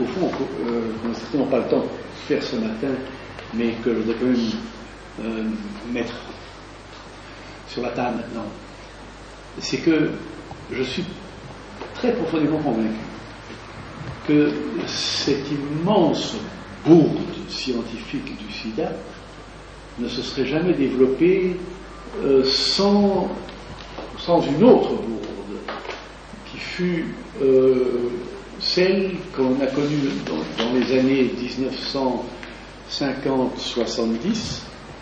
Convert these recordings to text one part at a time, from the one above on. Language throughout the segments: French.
qu'au fond, qu'on n'a certainement pas le temps de faire ce matin, mais que je voudrais quand même mettre sur la table maintenant, c'est que je suis très profondément convaincu que cette immense bourde scientifique du sida ne se serait jamais développée sans une autre bourde qui fut celle qu'on a connue dans les années 1950-70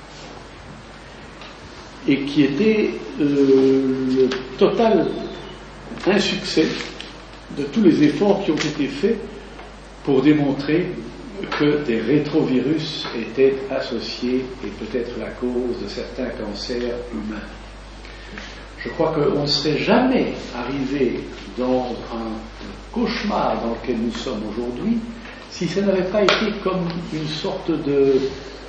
et qui était le total insuccès de tous les efforts qui ont été faits pour démontrer que des rétrovirus étaient associés et peut-être la cause de certains cancers humains. Je crois qu'on ne serait jamais arrivé dans un cauchemar dans lequel nous sommes aujourd'hui si ça n'avait pas été comme une sorte de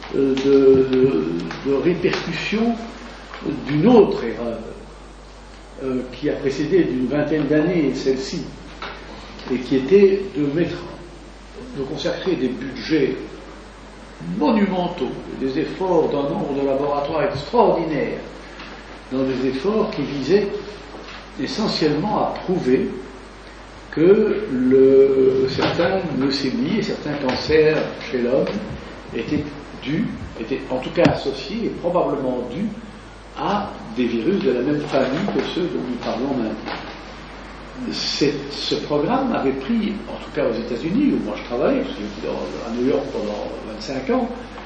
répercussion d'une autre erreur qui a précédé d'une vingtaine d'années celle-ci, et qui était de consacrer des budgets monumentaux, des efforts d'un nombre de laboratoires extraordinaires, dans des efforts qui visaient essentiellement à prouver que certaines leucémies et certains cancers chez l'homme étaient en tout cas associés et probablement dus à des virus de la même famille que ceux dont nous parlons maintenant. Ce programme avait pris, en tout cas aux États-Unis, où moi je travaillais, parce que j'étais à New York pendant 25 ans,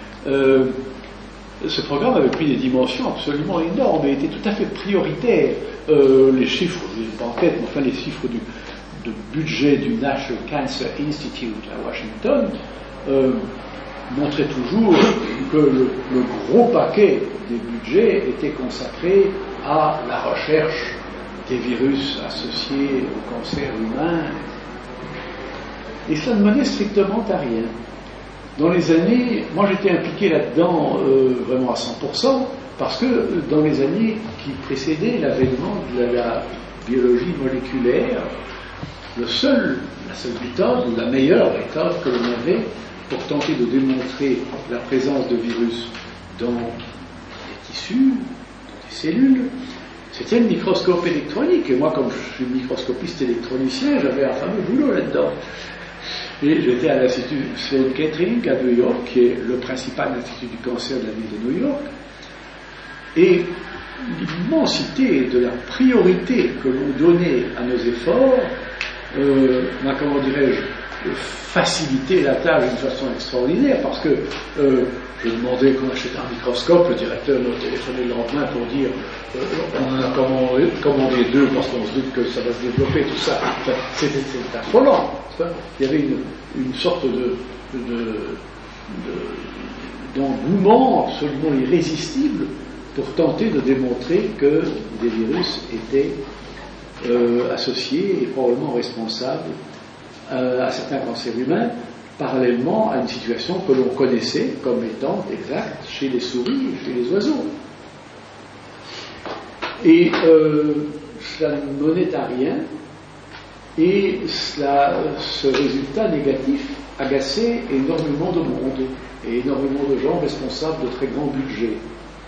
ce programme avait pris des dimensions absolument énormes et était tout à fait prioritaire. Les chiffres, je ne les ai pas en tête, mais enfin les chiffres de budget du National Cancer Institute à Washington montraient toujours que le gros paquet des budgets était consacré à la recherche des virus associés au cancer humain. Et ça ne menait strictement à rien. Dans les années, moi j'étais impliqué là-dedans vraiment à 100%, parce que dans les années qui précédaient l'avènement de la biologie moléculaire, la seule méthode, ou la meilleure méthode que l'on avait pour tenter de démontrer la présence de virus dans des tissus, dans des cellules, c'était le microscope électronique. Et moi, comme je suis microscopiste électronicien, j'avais un fameux boulot là-dedans. Et j'étais à l'Institut Sloan Kettering à New York, qui est le principal institut du cancer de la ville de New York. Et l'immensité de la priorité que l'on donnait à nos efforts m'a, comment dirais-je, facilité la tâche d'une façon extraordinaire, parce que je demandais qu'on achète un microscope, le directeur m'a téléphoné le lendemain pour dire on en a commandé 2 parce qu'on se doute que ça va se développer, tout ça. Enfin, c'était affolant. Il y avait une sorte d'engouement absolument irrésistible pour tenter de démontrer que des virus étaient associés et probablement responsables à certains cancers humains, parallèlement à une situation que l'on connaissait comme étant exacte chez les souris et chez les oiseaux. Et cela ne menait à rien, et ce résultat négatif agaçait énormément de monde et énormément de gens responsables de très grands budgets.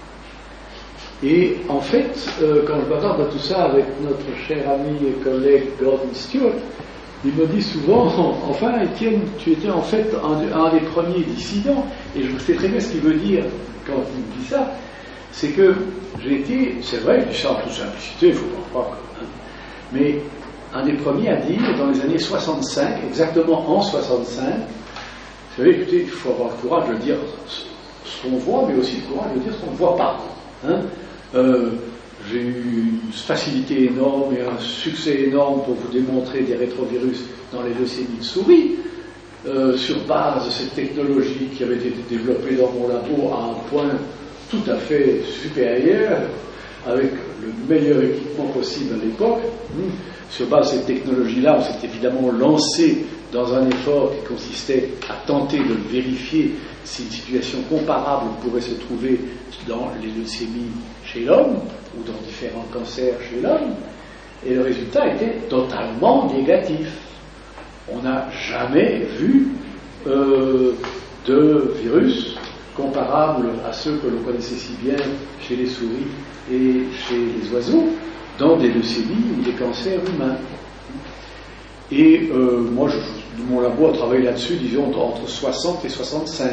Et en fait, quand je bavarde de tout ça avec notre cher ami et collègue Gordon Stewart, il me dit souvent, enfin Étienne, tu étais en fait un des premiers dissidents, et je sais très bien ce qu'il veut dire quand il me dit ça, c'est que j'ai été, c'est vrai, je dis ça en toute simplicité, il ne faut pas croire que, mais un des premiers à dire, dans les années 65, exactement en 65, vous savez, écoutez, il faut avoir le courage de dire ce qu'on voit, mais aussi le courage de dire ce qu'on ne voit pas. J'ai eu une facilité énorme et un succès énorme pour vous démontrer des rétrovirus dans les leucémies de souris, sur base de cette technologie qui avait été développée dans mon labo à un point tout à fait supérieur, avec le meilleur équipement possible à l'époque. Sur base de cette technologie-là, on s'est évidemment lancé dans un effort qui consistait à tenter de vérifier si une situation comparable pourrait se trouver dans les leucémies chez l'homme, ou dans différents cancers chez l'homme, et le résultat était totalement négatif. On n'a jamais vu de virus comparable à ceux que l'on connaissait si bien chez les souris et chez les oiseaux, dans des leucémies ou des cancers humains. Et moi, mon labo a travaillé là-dessus, disons, entre 60 et 65.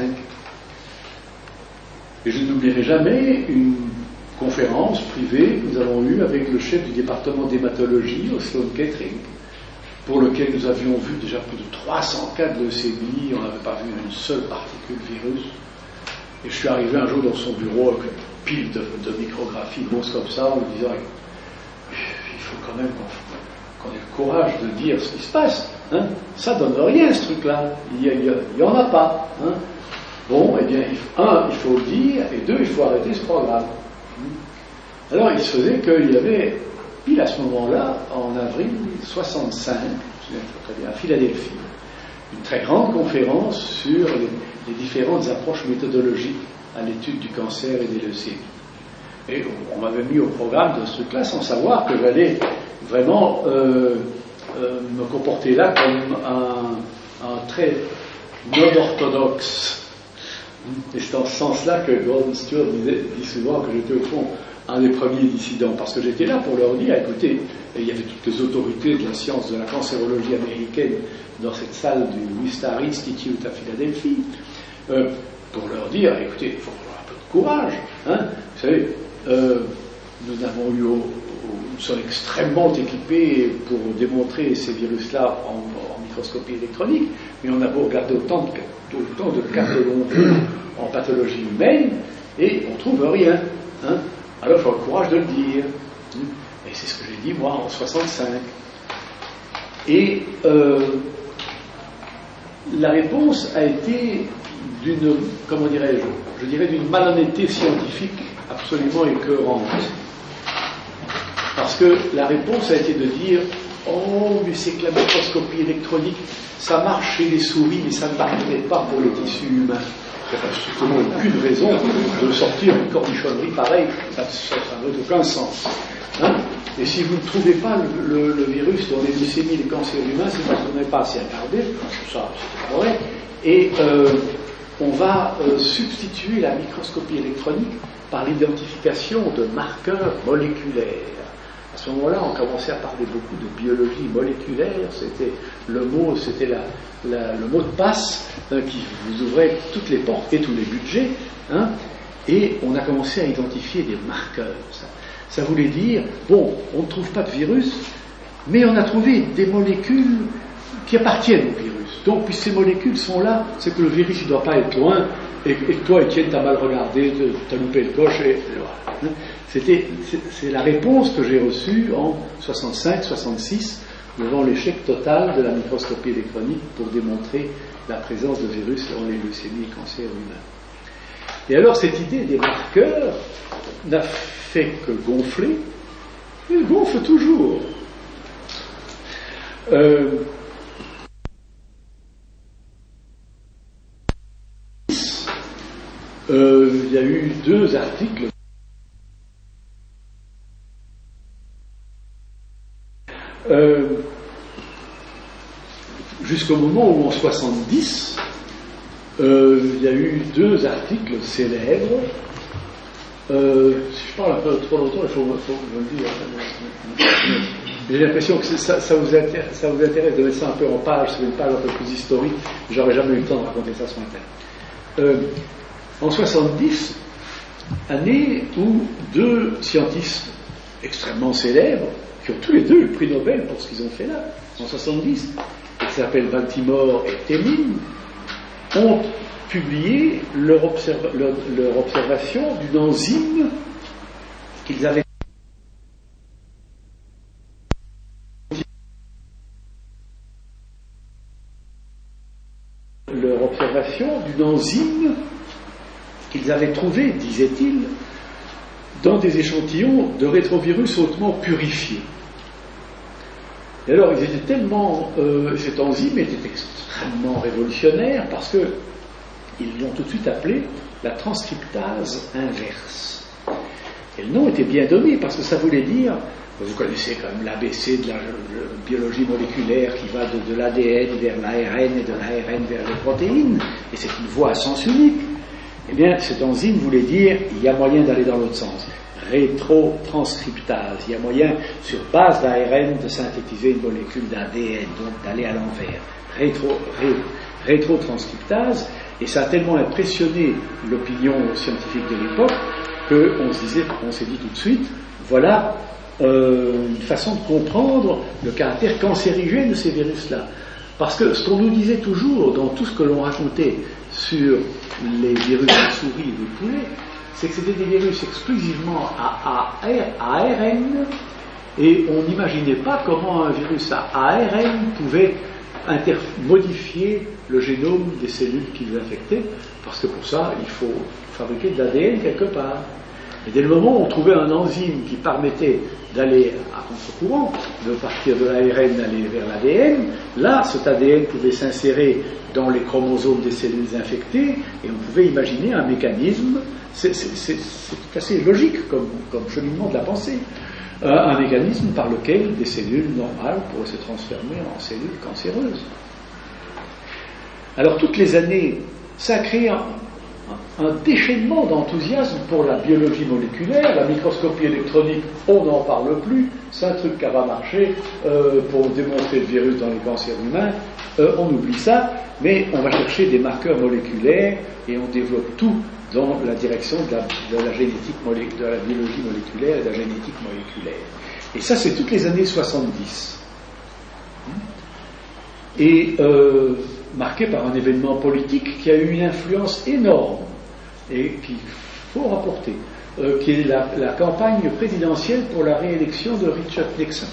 Et je n'oublierai jamais une conférence privée que nous avons eue avec le chef du département d'hématologie au Sloan Kettering, pour lequel nous avions vu déjà plus de 300 cas de leucémie, on n'avait pas vu une seule particule virus. Et je suis arrivé un jour dans son bureau avec une pile de micrographies grosses comme ça, en lui disant il faut quand même qu'on ait le courage de dire ce qui se passe. Hein. Ça donne rien, ce truc-là. Il n'y en a pas. Hein. Bon, eh bien, il faut le dire, et deux, il faut arrêter ce programme. Alors, il se faisait qu'il y avait, pile à ce moment-là, en avril 65, je me souviens très bien, à Philadelphie, une très grande conférence sur les différentes approches méthodologiques à l'étude du cancer et des leucémies. Et on m'avait mis au programme de ce truc-là sans savoir que j'allais vraiment me comporter là comme un très non-orthodoxe. Et c'est dans ce sens-là que Gordon Stewart dit souvent que j'étais au fond un des premiers dissidents, parce que j'étais là pour leur dire, écoutez, il y avait toutes les autorités de la science de la cancérologie américaine dans cette salle du Wistar Institute à Philadelphie, pour leur dire, écoutez, il faut avoir un peu de courage. Hein. Vous savez, nous avons eu, nous sommes extrêmement équipés pour démontrer ces virus-là en microscopie électronique, mais on a beau regarder autant de cas que l'on veut en pathologie humaine, et on ne trouve rien. Hein. Alors il faut le courage de le dire. Et c'est ce que j'ai dit moi en 65. Et la réponse a été d'une, comment dirais-je, d'une malhonnêteté scientifique absolument écœurante. Parce que la réponse a été de dire « Oh, mais c'est que la microscopie électronique, ça marche chez les souris, mais ça ne marcherait pas pour les tissus humains. » Il n'y a strictement aucune raison de sortir une cornichonnerie pareille, ça n'a aucun sens. Hein. Et si vous ne trouvez pas le virus dans les leucémies, les cancers humains, c'est parce qu'on n'avait pas assez regardé, ça c'est pas vrai. Et on va substituer la microscopie électronique par l'identification de marqueurs moléculaires. À ce moment-là, on commençait à parler beaucoup de biologie moléculaire, c'était le mot de passe qui vous ouvrait toutes les portes et tous les budgets, hein, et on a commencé à identifier des marqueurs. Ça voulait dire, bon, on ne trouve pas de virus, mais on a trouvé des molécules qui appartiennent au virus. Donc, puisque ces molécules sont là, c'est que le virus ne doit pas être loin, et que toi, Étienne, t'as mal regardé, t'as loupé le coche, et voilà. C'est la réponse que j'ai reçue en 65-66 devant l'échec total de la microscopie électronique pour démontrer la présence de virus dans les leucémies et cancers humains. Et alors cette idée des marqueurs n'a fait que gonfler, il gonfle toujours. Il y a eu 2 articles jusqu'au moment où en 70 il y a eu 2 articles célèbres. Si je parle un peu trop longtemps, il faut me le dire. J'ai l'impression que ça vous intéresse de mettre ça un peu en page, c'est une page un peu plus historique. J'aurais jamais eu le temps de raconter ça ce matin. En 70, année où 2 scientistes extrêmement célèbres, qui ont tous les 2 le prix Nobel pour ce qu'ils ont fait là, en 70, qui s'appellent Baltimore et Temin, ont publié leur observation d'une enzyme qu'ils avaient trouvée, disait-il, dans des échantillons de rétrovirus hautement purifiés. Et alors, ils étaient tellement... cette enzyme était extrêmement révolutionnaire parce qu'ils l'ont tout de suite appelée la transcriptase inverse. Et le nom était bien donné parce que ça voulait dire, vous connaissez quand même l'ABC de la biologie moléculaire qui va de l'ADN vers l'ARN et de l'ARN vers les protéines, et c'est une voie à sens unique. Eh bien, cette enzyme voulait dire, il y a moyen d'aller dans l'autre sens. Rétrotranscriptase. Il y a moyen, sur base d'ARN, de synthétiser une molécule d'ADN, donc d'aller à l'envers. Rétrotranscriptase, et ça a tellement impressionné l'opinion scientifique de l'époque qu'on s'est dit tout de suite, voilà une façon de comprendre le caractère cancérigène de ces virus-là. Parce que ce qu'on nous disait toujours dans tout ce que l'on racontait sur les virus de souris et de poulet, c'est que c'était des virus exclusivement à ARN, et on n'imaginait pas comment un virus à ARN pouvait modifier le génome des cellules qui l'infectaient, parce que pour ça, il faut fabriquer de l'ADN quelque part. Et dès le moment où on trouvait un enzyme qui permettait d'aller à contre-courant, de partir de l'ARN, d'aller vers l'ADN, là, cet ADN pouvait s'insérer dans les chromosomes des cellules infectées, et on pouvait imaginer un mécanisme, c'est assez logique comme cheminement de la pensée, un mécanisme par lequel des cellules normales pourraient se transformer en cellules cancéreuses. Alors toutes les années, ça a créé un déchaînement d'enthousiasme pour la biologie moléculaire, la microscopie électronique, on n'en parle plus, c'est un truc qui va marcher pour démontrer le virus dans les cancers humains, on oublie ça, mais on va chercher des marqueurs moléculaires et on développe tout dans la direction de la génétique de la biologie moléculaire et de la génétique moléculaire. Et ça, c'est toutes les années 70. Et marqué par un événement politique qui a eu une influence énorme et qu'il faut rapporter, qui est la campagne présidentielle pour la réélection de Richard Nixon,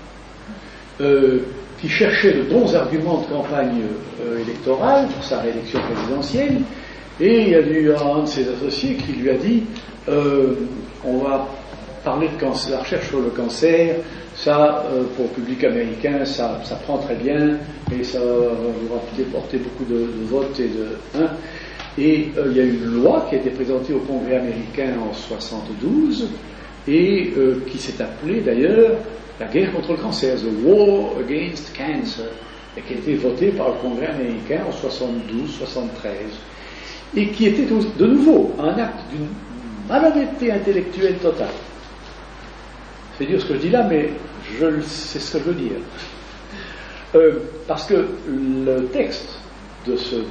qui cherchait de bons arguments de campagne électorale pour sa réélection présidentielle, et il y a eu un de ses associés qui lui a dit on va parler de cancer, la recherche sur le cancer, ça, pour le public américain, ça prend très bien, et ça va porter beaucoup de votes et de... Et il y a eu une loi qui a été présentée au Congrès américain en 72, et qui s'est appelée d'ailleurs la guerre contre le cancer, The War Against Cancer, et qui a été votée par le Congrès américain en 72-73, et qui était de nouveau un acte d'une malhonnêteté intellectuelle totale. C'est dire ce que je dis là, mais c'est ce que je veux dire. Parce que le texte de cette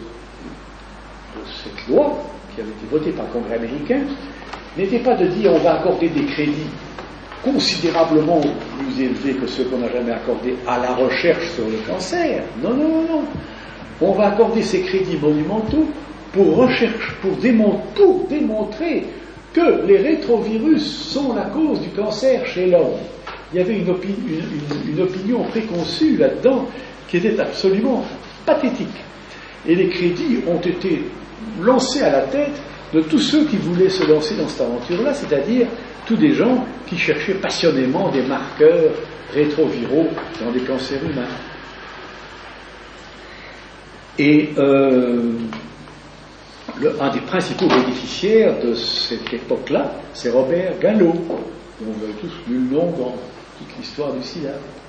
loi, qui avait été votée par le Congrès américain, n'était pas de dire on va accorder des crédits considérablement plus élevés que ceux qu'on n'a jamais accordés à la recherche sur le cancer. Non, non, non, non. On va accorder ces crédits monumentaux pour démontrer que les rétrovirus sont la cause du cancer chez l'homme. Il y avait une opinion préconçue là-dedans qui était absolument pathétique. Et les crédits ont été lancés à la tête de tous ceux qui voulaient se lancer dans cette aventure-là, c'est-à-dire tous des gens qui cherchaient passionnément des marqueurs rétroviraux dans les cancers humains. Et un des principaux bénéficiaires de cette époque-là, c'est Robert Gallo, dont vous avez tous lu le nom dans toute l'histoire du sida.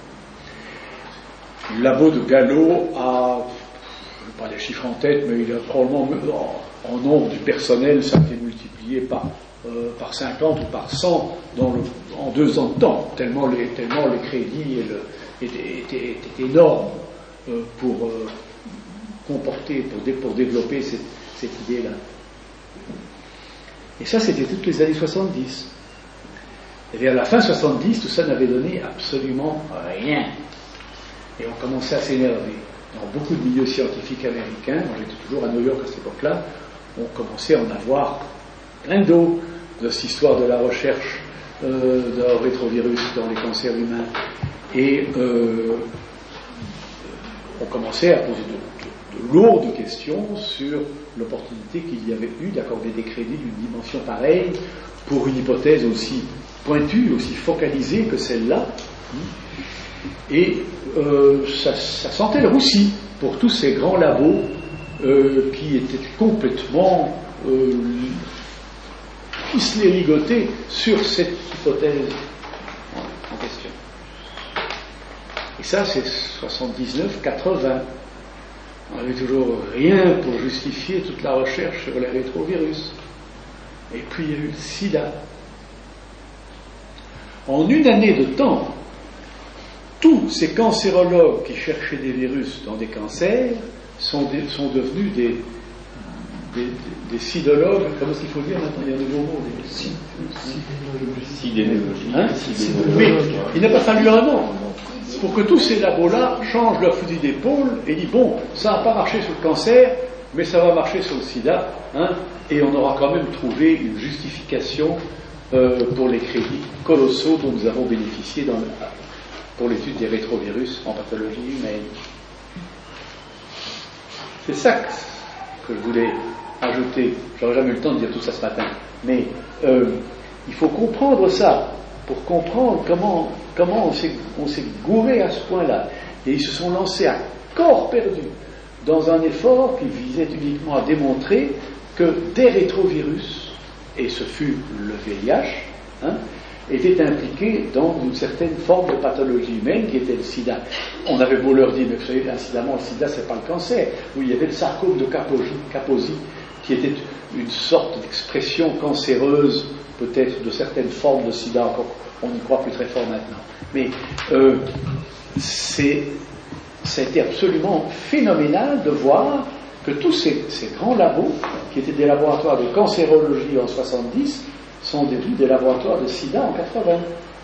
Le labo de Gallo a, je n'ai pas les chiffres en tête, mais il a probablement, en nombre du personnel, ça a été multiplié par 50 ou par 100 en 2 ans de temps, tellement les crédits étaient énormes pour développer cette idée-là. Et ça, c'était toutes les années 70. Et vers la fin 70, tout ça n'avait donné absolument rien. Et on commençait à s'énerver. Dans beaucoup de milieux scientifiques américains, moi j'étais toujours à New York à cette époque-là, on commençait à en avoir plein d'eau de cette histoire de la recherche d'un rétrovirus dans les cancers humains. Et on commençait à poser de lourdes questions sur l'opportunité qu'il y avait eu d'accorder des crédits d'une dimension pareille pour une hypothèse aussi pointue, aussi focalisée que celle-là. Et ça sentait le roussi pour tous ces grands labos qui étaient complètement ficelé, ligoté sur cette hypothèse en question. Et ça, c'est 79-80. On n'avait toujours rien pour justifier toute la recherche sur les rétrovirus. Et puis il y a eu le sida. En une année de temps, tous ces cancérologues qui cherchaient des virus dans des cancers sont devenus des sidologues. Comment est-ce qu'il faut dire maintenant? Il y a un nouveau mot. Sidénologie. Oui, il n'a pas fallu un an pour que tous ces labos-là changent leur fusil d'épaule et disent bon, ça n'a pas marché sur le cancer, mais ça va marcher sur le sida, et on aura quand même trouvé une justification pour les crédits colossaux dont nous avons bénéficié pour l'étude des rétrovirus en pathologie humaine. C'est ça que je voulais ajouter. J'aurais jamais eu le temps de dire tout ça ce matin, mais il faut comprendre ça pour comprendre comment on s'est gouré à ce point-là. Et ils se sont lancés à corps perdu dans un effort qui visait uniquement à démontrer que des rétrovirus, et ce fut le VIH, étaient impliqués dans une certaine forme de pathologie humaine qui était le sida. On avait beau leur dire, mais vous savez, incidemment, le sida, c'est pas le cancer. Oui, il y avait le sarcome de Kaposi, qui était une sorte d'expression cancéreuse, peut-être de certaines formes de sida, encore on n'y croit plus très fort maintenant. Mais ça a été absolument phénoménal de voir que tous ces grands labos, qui étaient des laboratoires de cancérologie en 70, sont devenus des laboratoires de sida en 80.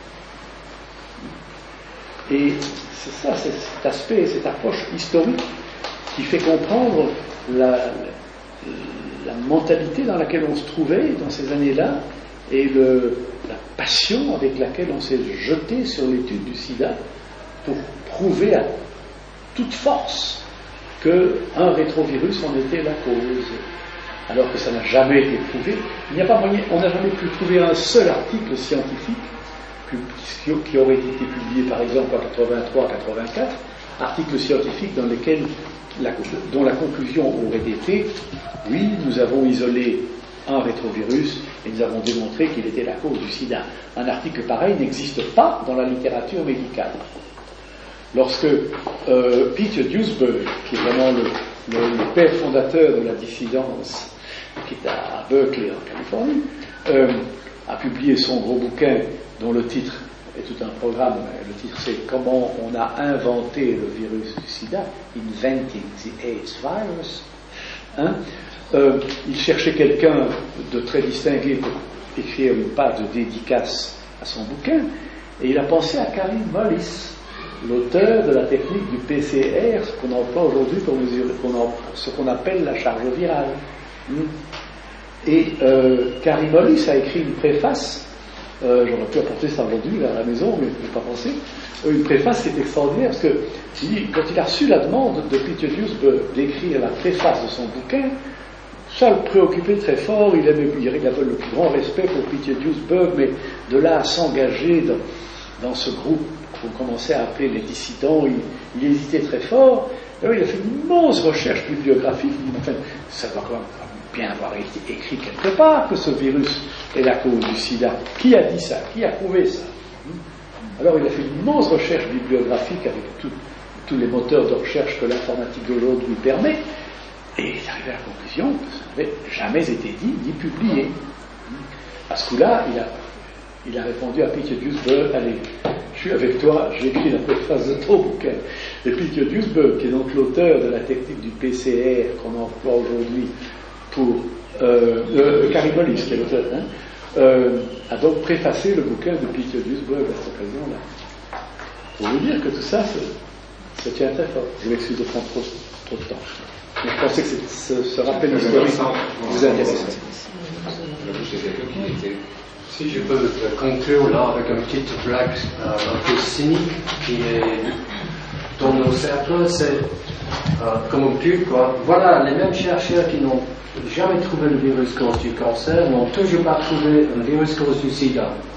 Et c'est ça, c'est cet aspect, cette approche historique qui fait comprendre la mentalité dans laquelle on se trouvait dans ces années-là et la passion avec laquelle on s'est jeté sur l'étude du sida pour prouver à toute force qu'un rétrovirus en était la cause, alors que ça n'a jamais été prouvé. Il n'y a pas moyen, on n'a jamais pu trouver un seul article scientifique qui aurait été publié par exemple en 83-84, article scientifique dans lequel dont la conclusion aurait été oui, nous avons isolé un rétrovirus et nous avons démontré qu'il était la cause du sida. Un article pareil n'existe pas dans la littérature médicale. Lorsque Peter Duesberg, qui est vraiment le père fondateur de la dissidence, qui est à Berkeley en Californie, a publié son gros bouquin dont le titre est tout un programme. Le titre c'est Comment on a inventé le virus du sida, Inventing the AIDS Virus. Il cherchait quelqu'un de très distingué pour écrire une page de dédicace à son bouquin, et il a pensé à Karim Mullis, l'auteur de la technique du PCR, ce qu'on emploie aujourd'hui pour mesurer ce qu'on appelle la charge virale. Et Karim Mullis a écrit une préface, j'aurais pu apporter ça aujourd'hui à la maison, mais je n'ai pas pensé, une préface qui est extraordinaire, parce que quand il a reçu la demande de Peter Duesberg d'écrire la préface de son bouquin, ça le préoccupait très fort, il avait le plus grand respect pour Peter Duesberg, mais de là à s'engager dans ce groupe qu'on commençait à appeler les dissidents, il hésitait très fort. Alors, il a fait une immense recherche bibliographique, il dit, enfin, ça doit quand même bien avoir été écrit quelque part que ce virus est la cause du sida. Qui a dit ça? Qui a prouvé ça? Alors il a fait une immense recherche bibliographique avec tous les moteurs de recherche que l'informatique d'aujourd'hui lui permet, et il est arrivé à la conclusion que ça n'avait jamais été dit ni publié. À ce coup-là, il a répondu à Peter Duesberg, allez, je suis avec toi, j'écris la préface de ton bouquin. Et Peter Duesberg, qui est donc l'auteur de la technique du PCR qu'on emploie aujourd'hui pour Karim Mullis, qui est l'auteur, a donc préfacé le bouquin de Peter Duesberg à cette occasion-là. Pour vous dire que tout ça se tient très fort. Je m'excuse de prendre trop de temps. Mais je pensais que ce rappel historique vous intéressait. Si je peux conclure là avec une petite blague un peu cynique qui est dans nos cercles, c'est comme une pub, quoi. Voilà, les mêmes chercheurs qui n'ont jamais trouvé le virus cause du cancer n'ont toujours pas trouvé un virus cause du sida.